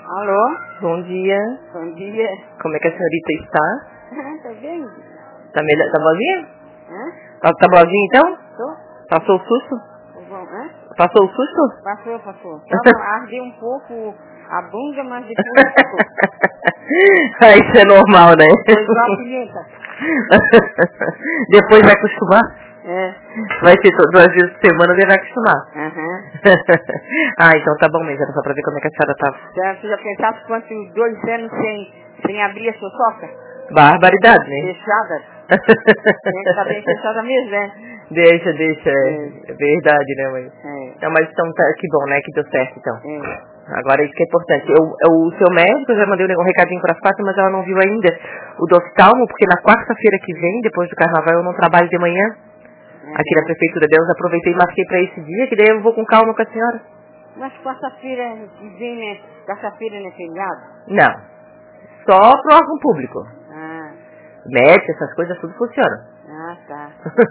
Alô? Bom dia. Bom dia. Como é que a senhorita está? Tá bem? Tá melhor? Tá boazinha? Hã? Tá boazinha então? Tô? Passou o susto? Hã? Passou o susto? Passou. Só ardeu um pouco a bunda, mas depois passou. Ah, isso é normal, né? Foi igual a pimenta. Depois vai acostumar? É. Vai ser 2 vezes por semana, ele vai acostumar. Aham. Ah, então tá bom, mas era só pra ver como é que a senhora tava. Você já pensasse quantos 2 anos sem abrir a sua soca? Barbaridade, né? Fechada? Tem que estar bem fechada mesmo, né? Deixa, é verdade, né, mãe? É. Não, mas então tá, que bom, né, que deu certo, então. É. Agora isso que é importante. O seu médico, eu já mandei um recadinho para as 4, mas ela não viu ainda o do oftalmo, porque na quarta-feira que vem, depois do carnaval, eu não trabalho de manhã. Aqui na prefeitura deles, aproveitei e marquei para esse dia, que daí eu vou com calma com a senhora. Mas quarta-feira que vem, né? Quarta-feira não é feriado? Não. Só pro órgão público. Ah. Médico, essas coisas, tudo funciona. Ah, tá.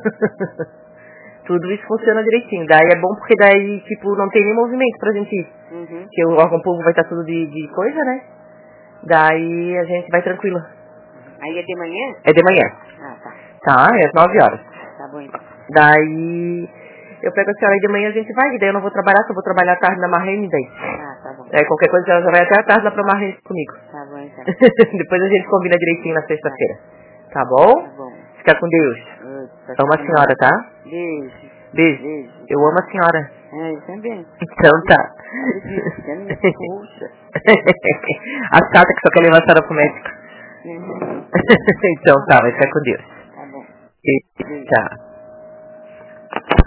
Tudo isso funciona direitinho. Daí é bom porque daí, tipo, não tem nem movimento pra gente ir. Uhum. Porque o órgão público vai estar tudo de coisa, né? Daí a gente vai tranquila. Aí é de manhã? É de manhã. Ah, tá. Tá, é às 9 horas. Tá bom então. Daí eu pego a senhora aí de manhã, a gente vai, e daí eu não vou trabalhar, só vou trabalhar à tarde na Marrene daí. Ah, tá bom. Aí qualquer coisa ela já vai até à tarde lá pra Marrene comigo. Tá bom então. Depois a gente combina direitinho na sexta-feira. Tá bom? Tá bom. Fica com Deus. Amo a senhora, tá? Beijo. Beijo. Beijo. Eu amo a senhora. É, eu também. Então tá. Puxa. A chata que só quer levar a senhora pro médico. Uhum. Então tá, vai ficar com Deus. Tá bom. E, tchau.